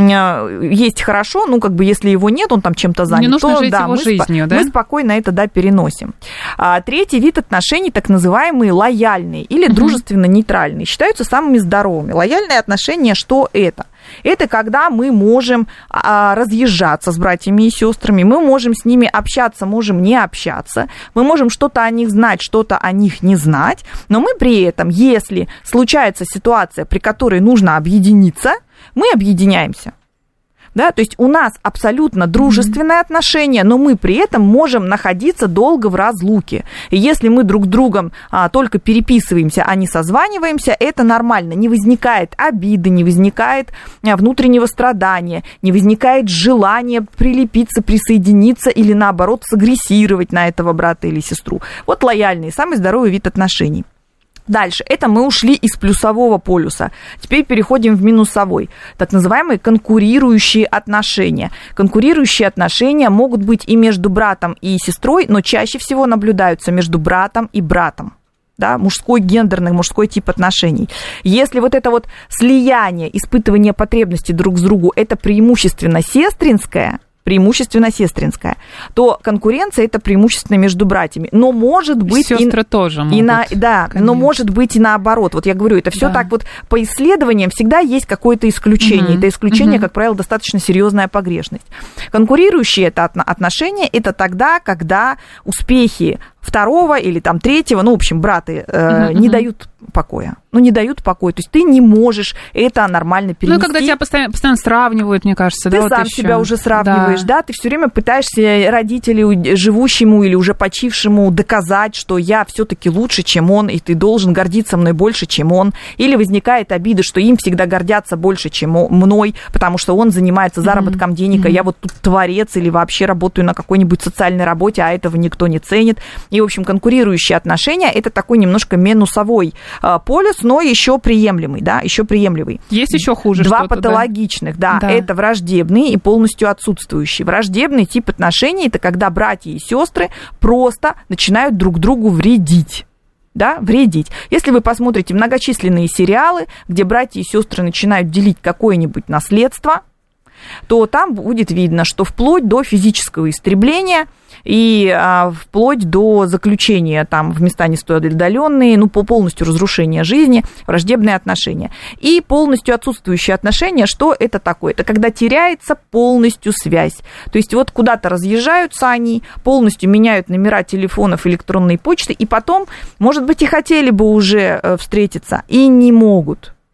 есть хорошо, если его нет, он там чем-то занят, не нужно жить его жизнью, мы спокойно это, переносим. Третий вид отношений, так называемые лояльные или дружественно-нейтральные, считаются самыми здоровыми. Лояльные отношения, что это? Это когда мы можем разъезжаться с братьями и сестрами, мы можем с ними общаться, можем не общаться, мы можем что-то о них знать, что-то о них не знать, но мы при этом, если случается ситуация, при которой нужно объединиться, мы объединяемся. Да, то есть у нас абсолютно дружественные отношения, но мы при этом можем находиться долго в разлуке. И если мы друг с другом только переписываемся, а не созваниваемся, это нормально. Не возникает обиды, не возникает внутреннего страдания, не возникает желания прилепиться, присоединиться или, наоборот, сагрессировать на этого брата или сестру. Вот лояльный, самый здоровый вид отношений. Дальше, это мы ушли из плюсового полюса. Теперь переходим в минусовой. Так называемые конкурирующие отношения. Конкурирующие отношения могут быть и между братом и сестрой, но чаще всего наблюдаются между братом и братом. Да, мужской тип отношений. Если вот это вот слияние, испытывание потребностей друг с другом, это преимущественно сестринское, то конкуренция это преимущественно между братьями. Но может быть сестры тоже могут. Но может быть и наоборот. Вот я говорю, это все так вот по исследованиям всегда есть какое-то исключение. Это исключение, как правило, достаточно серьезная погрешность. Конкурирующие отношения это тогда, когда успехи второго или там третьего, браты не дают покоя. Не дают покоя. То есть ты не можешь это нормально перенести. Когда тебя постоянно сравнивают, мне кажется. Ты сам себя уже сравниваешь, да? Ты все время пытаешься родителю, живущему или уже почившему, доказать, что я все-таки лучше, чем он, и ты должен гордиться мной больше, чем он. Или возникает обида, что им всегда гордятся больше, чем мной, потому что он занимается заработком денег, а я вот тут творец или вообще работаю на какой-нибудь социальной работе, а этого никто не ценит. И, в общем, конкурирующие отношения – это такой немножко минусовой полюс, но еще приемлемый, да, еще приемлемый. Есть еще хуже Два что-то, патологичных, да, это враждебный и полностью отсутствующий. Враждебный тип отношений – это когда братья и сестры просто начинают друг другу вредить. Да, вредить. Если вы посмотрите многочисленные сериалы, где братья и сестры начинают делить какое-нибудь наследство, то там будет видно, что вплоть до физического истребления и вплоть до заключения там в места не столь отдаленные, по полностью разрушения жизни, враждебные отношения. И полностью отсутствующие отношения, что это такое? Это когда теряется полностью связь. То есть вот куда-то разъезжаются они, полностью меняют номера телефонов, электронной почты, и потом, может быть, и хотели бы уже встретиться, и не могут.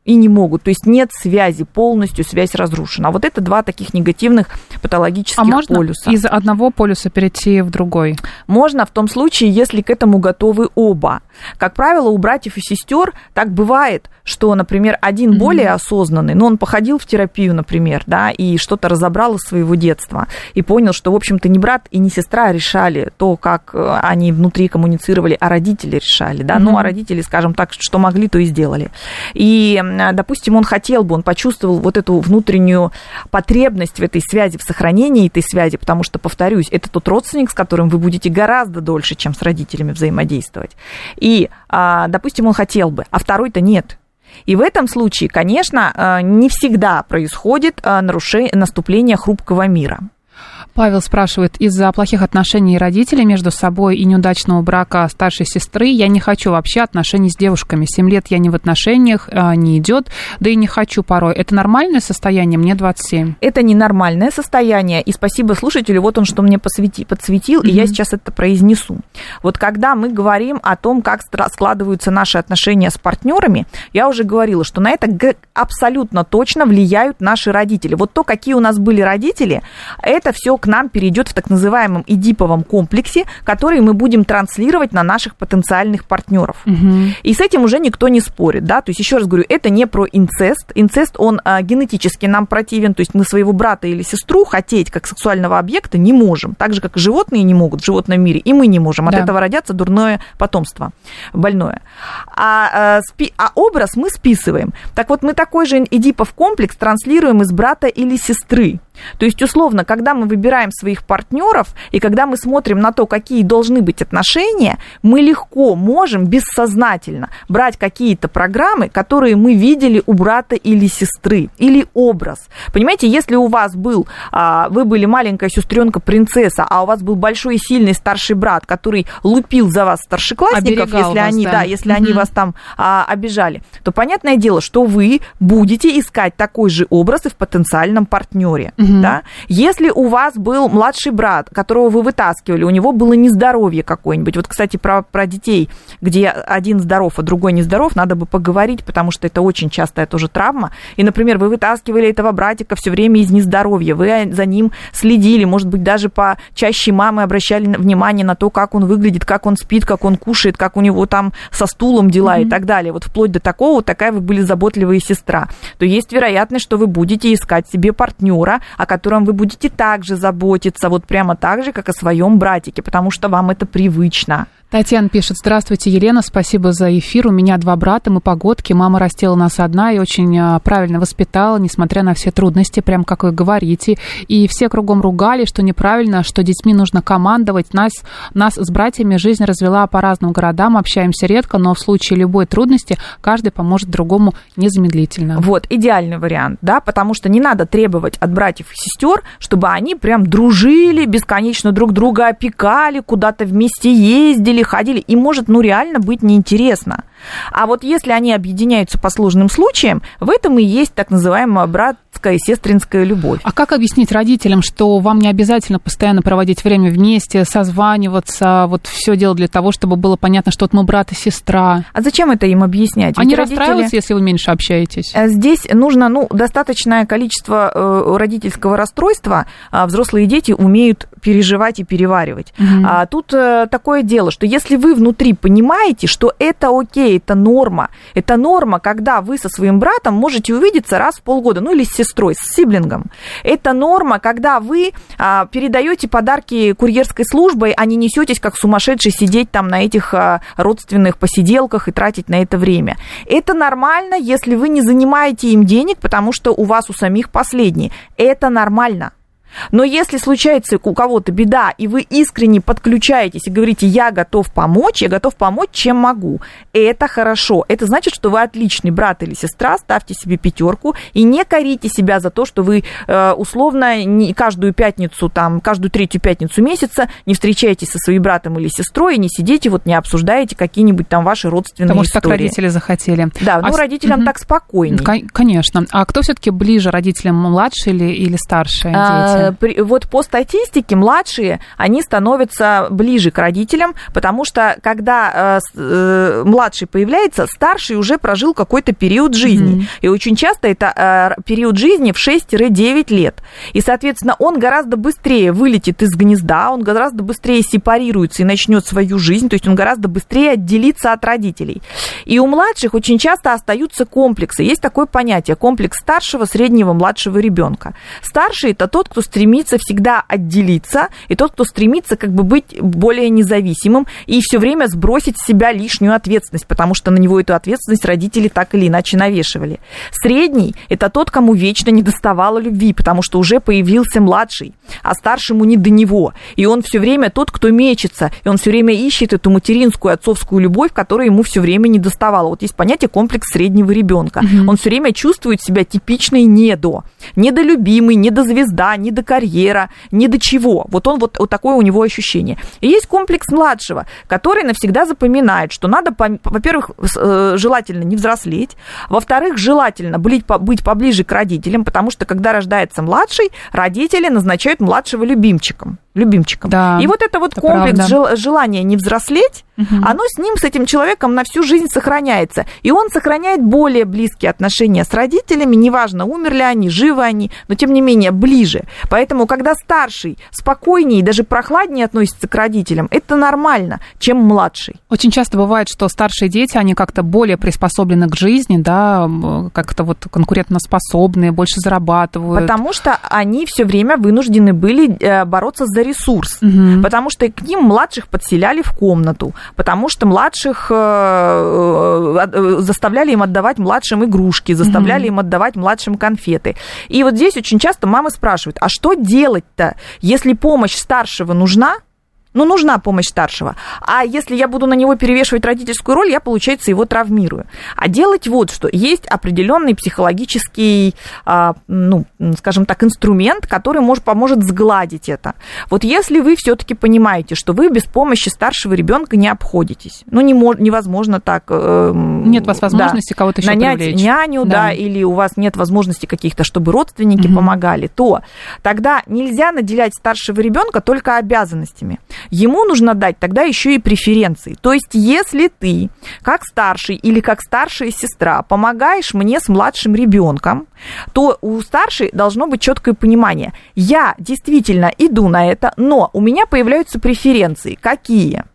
и не могут. То есть нет связи, полностью связь разрушена. А вот это два таких негативных патологических полюса. А можно из одного полюса перейти в другой? Можно в том случае, если к этому готовы оба. Как правило, у братьев и сестер так бывает, что, например, один более осознанный, он походил в терапию, например, да, и что-то разобрал из своего детства, и понял, что, в общем-то, не брат и не сестра решали то, как они внутри коммуницировали, а родители решали, да, а родители, скажем так, что могли, то и сделали. И, допустим, он почувствовал вот эту внутреннюю потребность в этой связи, в сохранении этой связи, потому что, повторюсь, это тот родственник, с которым вы будете гораздо дольше, чем с родителями взаимодействовать. И, допустим, он хотел бы, а второй-то нет. И в этом случае, конечно, не всегда происходит наступление хрупкого мира. Павел спрашивает, из-за плохих отношений родителей между собой и неудачного брака старшей сестры я не хочу вообще отношений с девушками. 7 лет я не в отношениях, не идет, да и не хочу порой. Это нормальное состояние? Мне 27. Это ненормальное состояние, и спасибо слушателю, вот он что мне подсветил, и я сейчас это произнесу. Вот когда мы говорим о том, как складываются наши отношения с партнерами, я уже говорила, что на это абсолютно точно влияют наши родители. Вот то, какие у нас были родители, это все к нам перейдет в так называемом эдиповом комплексе, который мы будем транслировать на наших потенциальных партнеров. И с этим уже никто не спорит, да, то есть, еще раз говорю, это не про инцест. Инцест, он генетически нам противен, то есть мы своего брата или сестру хотеть как сексуального объекта не можем, так же, как и животные не могут в животном мире, и мы не можем. От этого родятся дурное потомство, больное. А образ мы списываем. Так вот, мы такой же эдипов комплекс транслируем из брата или сестры. То есть, условно, когда мы выбираем своих партнеров, и когда мы смотрим на то, какие должны быть отношения, мы легко можем бессознательно брать какие-то программы, которые мы видели у брата или сестры, или образ. Понимаете, если у вас вы были маленькая сестренка-принцесса, а у вас был большой и сильный старший брат, который лупил за вас старшеклассников, если они вас там обижали, то понятное дело, что вы будете искать такой же образ и в потенциальном партнере. Да? Если у вас был младший брат, которого вы вытаскивали, у него было нездоровье какое-нибудь. Вот, кстати, про детей, где один здоров, а другой нездоров, надо бы поговорить, потому что это очень частая тоже травма. И, например, вы вытаскивали этого братика все время из нездоровья, вы за ним следили, может быть, даже почаще мамы обращали внимание на то, как он выглядит, как он спит, как он кушает, как у него там со стулом дела и так далее. Вот вплоть до такого, такая вы были заботливая сестра. То есть вероятность, что вы будете искать себе партнера, о котором вы будете также заботиться, вот прямо так же, как о своем братике, потому что вам это привычно. Татьяна пишет: здравствуйте, Елена, спасибо за эфир. У меня 2 брата, мы погодки. Мама растила нас одна и очень правильно воспитала, несмотря на все трудности, прям как вы говорите. И все кругом ругали, что неправильно, что детьми нужно командовать. Нас с братьями жизнь развела по разным городам, общаемся редко, но в случае любой трудности каждый поможет другому незамедлительно. Вот, идеальный вариант, да, потому что не надо требовать от братьев и сестер, чтобы они прям дружили, бесконечно друг друга опекали, куда-то вместе ездили, ходили, и может, реально быть неинтересно. А вот если они объединяются по сложным случаям, в этом и есть так называемая братская и сестринская любовь. А как объяснить родителям, что вам не обязательно постоянно проводить время вместе, созваниваться, вот все делать для того, чтобы было понятно, что вот мы брат и сестра? А зачем это им объяснять? Они расстраиваются, если вы меньше общаетесь? Здесь нужно, достаточное количество родительского расстройства. Взрослые дети умеют переживать и переваривать. Тут такое дело, что если вы внутри понимаете, что это окей, это норма, когда вы со своим братом можете увидеться раз в полгода, или с сестрой, с сиблингом. Это норма, когда вы передаете подарки курьерской службой, а не несетесь как сумасшедший сидеть там на этих родственных посиделках и тратить на это время. Это нормально, если вы не занимаете им денег, потому что у вас у самих последние. Это нормально. Но если случается у кого-то беда, и вы искренне подключаетесь и говорите: я готов помочь, чем могу, это хорошо. Это значит, что вы отличный брат или сестра, ставьте себе 5 и не корите себя за то, что вы условно каждую пятницу, каждую 3-ю пятницу месяца не встречаетесь со своим братом или сестрой и не сидите, не обсуждаете какие-нибудь ваши родственные истории. Потому что так родители захотели. Да, родителям так спокойнее. Конечно. А кто все-таки ближе родителям, младшие или старшие дети? Вот по статистике младшие, они становятся ближе к родителям, потому что когда младший появляется, старший уже прожил какой-то период жизни. И очень часто это период жизни в 6-9 лет. И, соответственно, он гораздо быстрее вылетит из гнезда, он гораздо быстрее сепарируется и начнет свою жизнь, то есть он гораздо быстрее отделится от родителей. И у младших очень часто остаются комплексы. Есть такое понятие — комплекс старшего, среднего, младшего ребенка. Старший — это тот, кто стремится всегда отделиться, и тот, кто стремится как бы быть более независимым и все время сбросить с себя лишнюю ответственность, потому что на него эту ответственность родители так или иначе навешивали. Средний — это тот, кому вечно недоставало любви, потому что уже появился младший, а старшему не до него. И он все время тот, кто мечется, и он все время ищет эту материнскую, отцовскую любовь, которая ему все время недоставала. Вот есть понятие комплекс среднего ребенка. Он все время чувствует себя типичной недолюбимый, недозвезда, недокарьера, не до чего. Вот такое у него ощущение. И есть комплекс младшего, который навсегда запоминает, что надо, во-первых, желательно не взрослеть, во-вторых, желательно быть поближе к родителям, потому что когда рождается младший, родители назначают младшего любимчиком. Да, и вот это комплекс желания не взрослеть, оно с этим человеком на всю жизнь сохраняется. И он сохраняет более близкие отношения с родителями, неважно, умерли они, живы они, но тем не менее ближе. Поэтому, когда старший спокойнее и даже прохладнее относится к родителям, это нормально, чем младший. Очень часто бывает, что старшие дети, они как-то более приспособлены к жизни, да, как-то конкурентоспособные, больше зарабатывают. Потому что они все время вынуждены были бороться за ресурс, потому что к ним младших подселяли в комнату, потому что младших заставляли им отдавать младшим игрушки, заставляли им отдавать младшим конфеты. И вот здесь очень часто мамы спрашивают, а что делать-то, если помощь старшего нужна? Нужна помощь старшего. А если я буду на него перевешивать родительскую роль, я, получается, его травмирую. А делать вот что. Есть определенный психологический, скажем так, инструмент, который поможет сгладить это. Вот если вы все-таки понимаете, что вы без помощи старшего ребенка не обходитесь, невозможно так... Нет у вас возможности кого-то еще нанять привлечь. Няню, или у вас нет возможности каких-то, чтобы родственники помогали, то тогда нельзя наделять старшего ребенка только обязанностями. Ему нужно дать тогда еще и преференции. То есть, если ты, как старший или как старшая сестра, помогаешь мне с младшим ребенком, то у старшей должно быть четкое понимание. Я действительно иду на это, но у меня появляются преференции. Какие?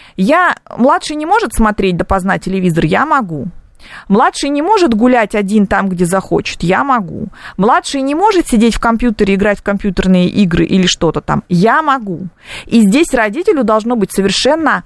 Младший не может смотреть допоздна телевизор, я могу. Младший не может гулять один там, где захочет, я могу. Младший не может сидеть в компьютере, играть в компьютерные игры или что-то там, я могу. И здесь родителю должно быть совершенно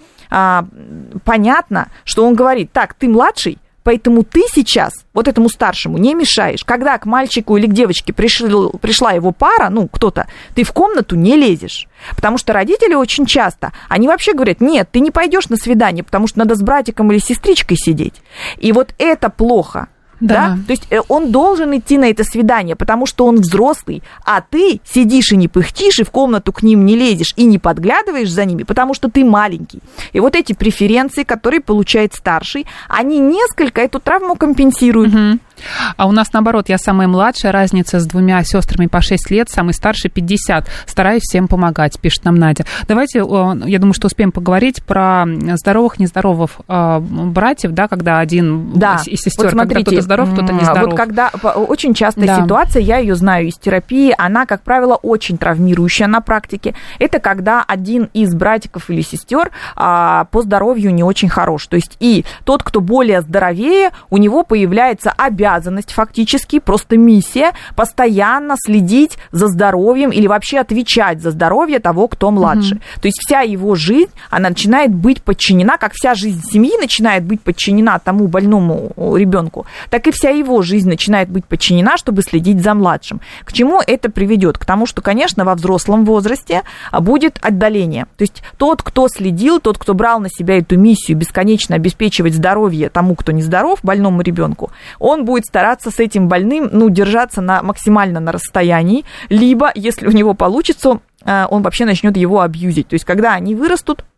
понятно, что он говорит, так, ты младший, поэтому ты сейчас вот этому старшему не мешаешь. Когда к мальчику или к девочке пришла его пара, кто-то, ты в комнату не лезешь. Потому что родители очень часто, они вообще говорят, нет, ты не пойдешь на свидание, потому что надо с братиком или сестричкой сидеть. И вот это плохо. Да? То есть он должен идти на это свидание, потому что он взрослый, а ты сидишь и не пыхтишь, и в комнату к ним не лезешь, и не подглядываешь за ними, потому что ты маленький. И вот эти преференции, которые получает старший, они несколько эту травму компенсируют. А у нас наоборот, я самая младшая, разница с двумя сестрами по 6 лет, самый старший 50. Стараюсь всем помогать, пишет нам Надя. Давайте, я думаю, что успеем поговорить про здоровых, нездоровых братьев, да, когда один из сестер, когда кто-то здоров, кто-то нездоров. Вот когда очень частая ситуация, я ее знаю из терапии, она, как правило, очень травмирующая на практике. Это когда один из братиков или сестер по здоровью не очень хорош. То есть и тот, кто более здоровее, у него появляется обязанность, фактически, просто миссия постоянно следить за здоровьем или вообще отвечать за здоровье того, кто младше. То есть вся его жизнь, она начинает быть подчинена, как вся жизнь семьи начинает быть подчинена тому больному ребенку, так и вся его жизнь начинает быть подчинена, чтобы следить за младшим. К чему это приведет? К тому, что, конечно, во взрослом возрасте будет отдаление. То есть тот, кто следил, тот, кто брал на себя эту миссию бесконечно обеспечивать здоровье тому, кто нездоров, больному ребенку, он будет стараться с этим больным, держаться максимально на расстоянии, либо, если у него получится, он вообще начнет его абьюзить. То есть, когда они вырастут,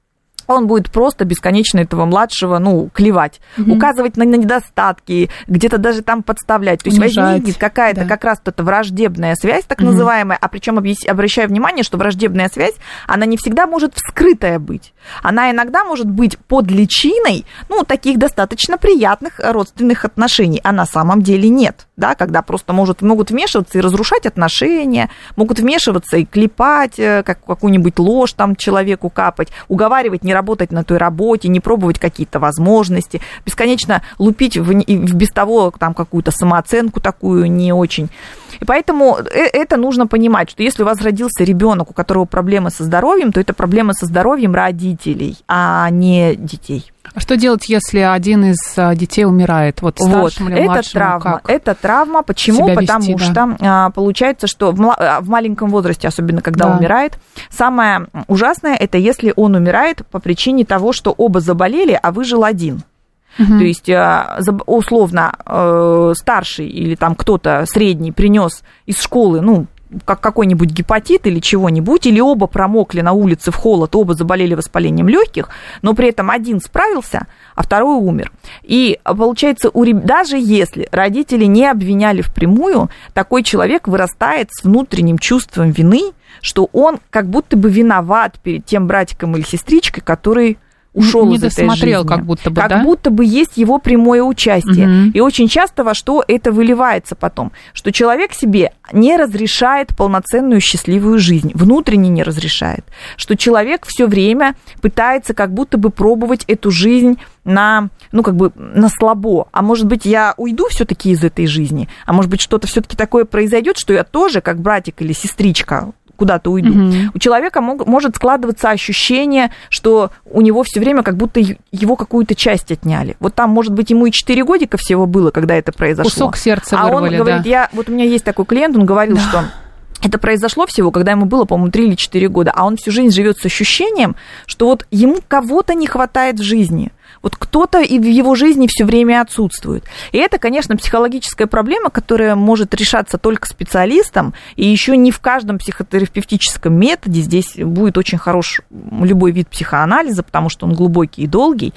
он будет просто бесконечно этого младшего, клевать, указывать на недостатки, где-то даже там подставлять. То есть возникнет какая-то как раз эта враждебная связь, так называемая, а причем обращаю внимание, что враждебная связь, она не всегда может вскрытая быть. Она иногда может быть под личиной, таких достаточно приятных родственных отношений, а на самом деле нет, да, когда просто могут вмешиваться и разрушать отношения, могут вмешиваться и клепать, какую-нибудь ложь там человеку капать, уговаривать не работать на той работе, не пробовать какие-то возможности, бесконечно лупить в без того там какую-то самооценку такую не очень. И поэтому это нужно понимать, что если у вас родился ребенок, у которого проблемы со здоровьем, то это проблемы со здоровьем родителей, а не детей. А что делать, если один из детей умирает? Старшему или младшему? Это травма. Почему? Потому что получается, что в маленьком возрасте, особенно когда умирает, самое ужасное, это если он умирает по причине того, что оба заболели, а выжил один. То есть, условно, старший или там кто-то средний принес из школы, какой-нибудь гепатит или чего-нибудь, или оба промокли на улице в холод, оба заболели воспалением легких, но при этом один справился, а второй умер. И получается, даже если родители не обвиняли впрямую, такой человек вырастает с внутренним чувством вины, что он как будто бы виноват перед тем братиком или сестричкой, который ушел из этой жизни. Как будто бы, как будто бы есть его прямое участие. И очень часто во что это выливается потом? Что человек себе не разрешает полноценную счастливую жизнь, внутренне не разрешает. Что человек все время пытается как будто бы пробовать эту жизнь на слабо. А может быть, я уйду все-таки из этой жизни? А может быть, что-то все-таки такое произойдет, что я тоже, как братик или сестричка, куда-то уйду. У человека может складываться ощущение, что у него все время как будто его какую-то часть отняли. Вот там, может быть, ему и 4 годика всего было, когда это произошло. Кусок сердца вырвали, он говорит, у меня есть такой клиент, он говорил, что это произошло всего, когда ему было, по-моему, 3 или 4 года, а он всю жизнь живет с ощущением, что ему кого-то не хватает в жизни. Кто-то и в его жизни все время отсутствует. И это, конечно, психологическая проблема, которая может решаться только специалистом, и еще не в каждом психотерапевтическом методе. Здесь будет очень хорош любой вид психоанализа, потому что он глубокий и долгий.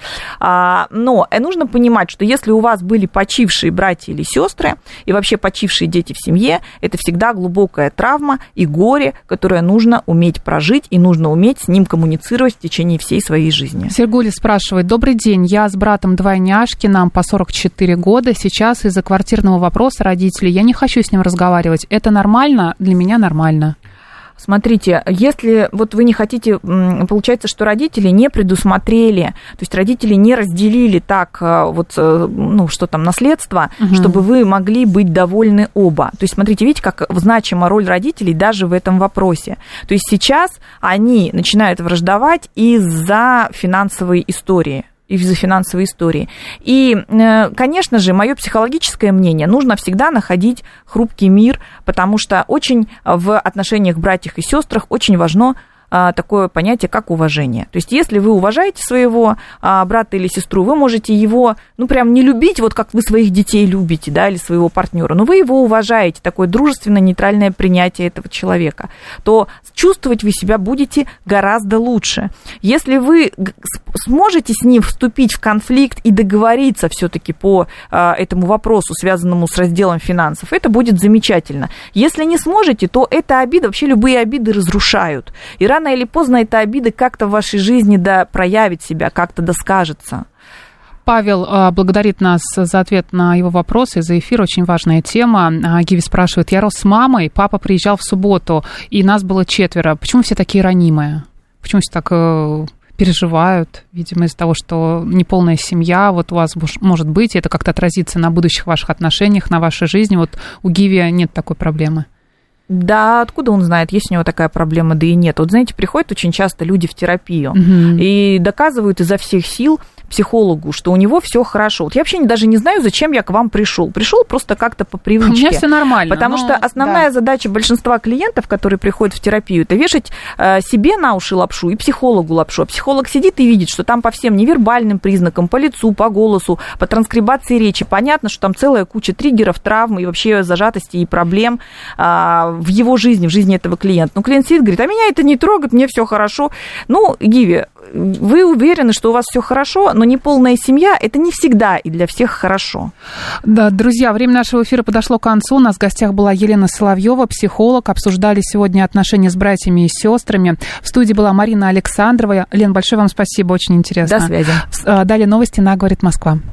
Но нужно понимать, что если у вас были почившие братья или сестры, и вообще почившие дети в семье, это всегда глубокая травма и горе, которое нужно уметь прожить, и нужно уметь с ним коммуницировать в течение всей своей жизни. Сергуля спрашивает: добрый день. Я с братом двойняшки, нам по 44 года. Сейчас из-за квартирного вопроса родителей я не хочу с ним разговаривать. Это нормально? Для меня нормально. Смотрите, если вы не хотите, получается, что родители не предусмотрели, то есть родители не разделили так что там, наследство, чтобы вы могли быть довольны оба. То есть, смотрите, видите, как значима роль родителей даже в этом вопросе. То есть сейчас они начинают враждовать из-за финансовой истории. И, конечно же, мое психологическое мнение, нужно всегда находить хрупкий мир, потому что очень в отношениях братьев и сестрах очень важно такое понятие, как уважение. То есть, если вы уважаете своего брата или сестру, вы можете его, прям не любить, как вы своих детей любите, да, или своего партнера, но вы его уважаете, такое дружественное, нейтральное принятие этого человека, то чувствовать вы себя будете гораздо лучше. Если вы сможете с ним вступить в конфликт и договориться все-таки по этому вопросу, связанному с разделом финансов, это будет замечательно. Если не сможете, то эта обида, вообще любые обиды разрушают. И рано или поздно эта обида как-то в вашей жизни проявит себя, как-то доскажется. Павел благодарит нас за ответ на его вопросы, за эфир. Очень важная тема. Гиви спрашивает: я рос с мамой, папа приезжал в субботу, и нас было 4. Почему все такие ранимые? Почему все так переживают? Видимо, из-за того, что неполная семья, у вас может быть, и это как-то отразится на будущих ваших отношениях, на вашей жизни. У Гиви нет такой проблемы. Да, откуда он знает, есть у него такая проблема, да и нет. Знаете, приходят очень часто люди в терапию и доказывают изо всех сил психологу, что у него все хорошо. Я вообще даже не знаю, зачем я к вам пришел. Пришел просто как-то по привычке. У меня все нормально. Потому что основная задача большинства клиентов, которые приходят в терапию, это вешать себе на уши лапшу и психологу лапшу. А психолог сидит и видит, что там по всем невербальным признакам, по лицу, по голосу, по транскрибации речи понятно, что там целая куча триггеров, травм и вообще зажатостей и проблем в его жизни, в жизни этого клиента. Клиент сидит и говорит: а меня это не трогает, мне все хорошо. Гиви, вы уверены, что у вас все хорошо, но неполная семья – это не всегда и для всех хорошо. Да, друзья, время нашего эфира подошло к концу. У нас в гостях была Елена Соловьева, психолог. Обсуждали сегодня отношения с братьями и сестрами. В студии была Марина Александрова. Лен, большое вам спасибо, очень интересно. До связи. Далее новости на «Говорит Москва».